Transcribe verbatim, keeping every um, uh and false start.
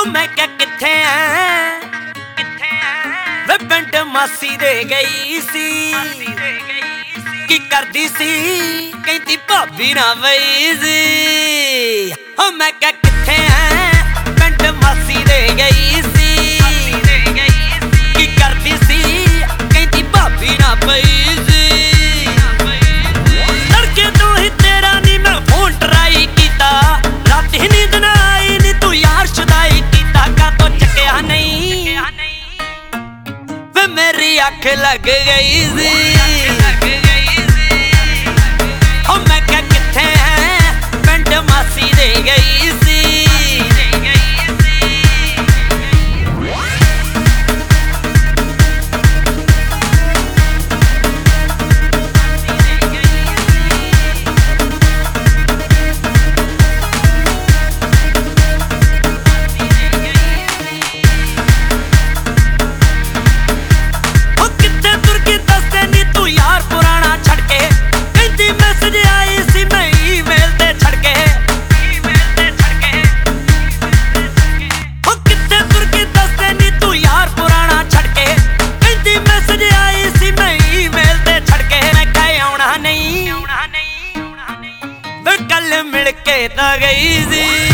ओ मैं क्या किथे है वे पिंड मासी दे गई सी की करदी सी कहती भाभी ना वई सी ओ मैं क्या किथे है पिंड मासी दे गई सी की करदी सी कहती भाभी ना वई सी तड़के तो ही तेरा नी मैं फोन ट्राई कीता रात ही नींद ना आई नी तू यार शुदाई कीता का तो चकिया नहीं वे मेरी अख लग गई सी ओ मैं क्या किथे है पिंड मासी दे गई सी कल मिल के ता गई सी।